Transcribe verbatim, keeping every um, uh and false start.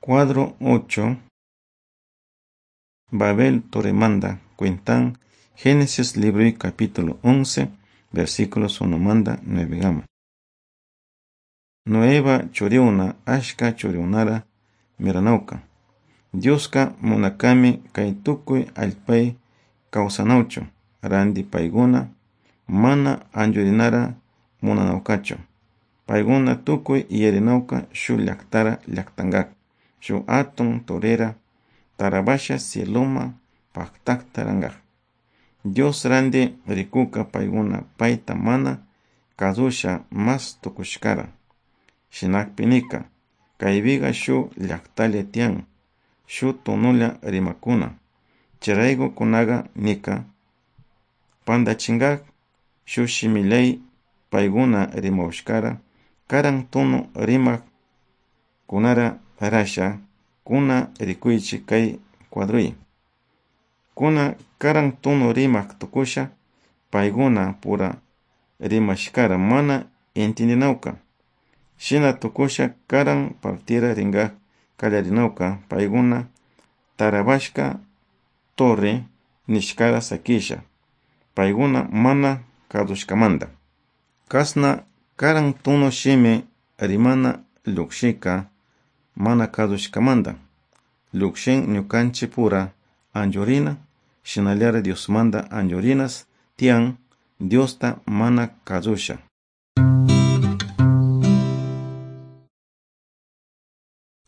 Cuadro ocho. Babel Toremanda. Cuentan Génesis libro y capítulo once, versículos uno manda nueve gama. Nueva choriuna ashka choriunara miranauka. Dioska monakami kaitukuy alpay kawsanaucho. Randi paiguna mana anjurinara monanaukacho. Paiguna tukuy yerinauka shu llaktara llaktangak. Shu atun torera tarabasha cieloma paktaktarangak. Dios randi rikuka paiguna paita mana kazusha mas tukushkara. Shinakpinika kaybiga shu llaktalia tian. Shu tunula rimakuna. Chiraygo kunaga nika pandachingak shu shimilay paiguna rimaushkara karan tunu rimak kunara rasha kuna rikuychi kay cuadruy. Kuna karan tunu rimak tukusha paiguna pura rimashkara mana entendinauka. Shina tukusha karan partira ringak kallarinauka paiguna tarabashka torre nishkara sakisha. Paiguna mana kadushkamanda. Kasna karan tunu shime rimana lukshika mana kadushkamanda. Lukshen nyukanchi pura anjurina, shinaliara Dios manda anjurinas, tian Diosta mana kadusha.